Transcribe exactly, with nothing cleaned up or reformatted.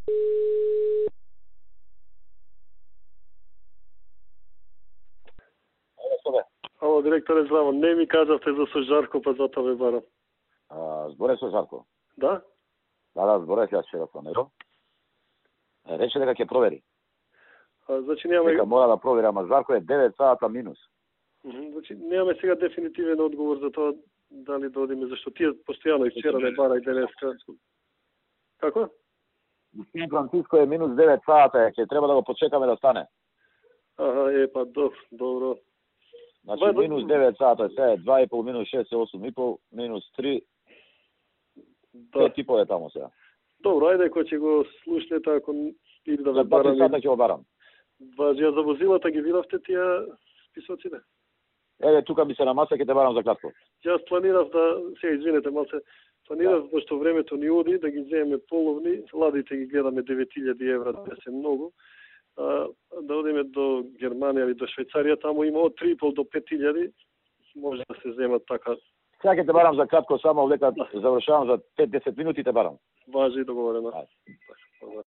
Ало, директоре, здраво. Не ми кажавте за со Жарко, па затоа ве барам. А, зборе со Жарко? Да? Да, да, зборе ја вчера со него. Рече дека ќе провери. А, значи немаме... Дека мора да провери, ама Жарко е девет сата минус. Значи немаме сега дефинитивен одговор за тоа дали да одиме, зашто тие постојано и вчера не бара и денеска. Како? Сан Франциско е минус девет сата, ќе треба да го почекаме да стане. Аха, е, па добро, добро. Значи Ба, минус девет сата, сега е два и пол, минус шест е осум и пол, минус три, да. пет и пол е тамо сега. Добро, ајде, кој ќе го слушнете, ако иде да ве За два барам... сата ќе го барам. Важија за возилата ги видовте тие списоците? Еве, тука ми се на маса, ќе те барам за кратко. Јас планирав да, сега извинете малце, планирав, да. Пошто времето ни оди, да ги земеме половни, ладите ги гледаме девет илјади евра, да се многу, а, да одиме до Германија или до Швајцарија, таму има од три и пол до пет илјади, може да се земат така. Сега ќе те барам за кратко, само лека завршавам за пет до десет минути те барам. Важи, договорено. Ајде.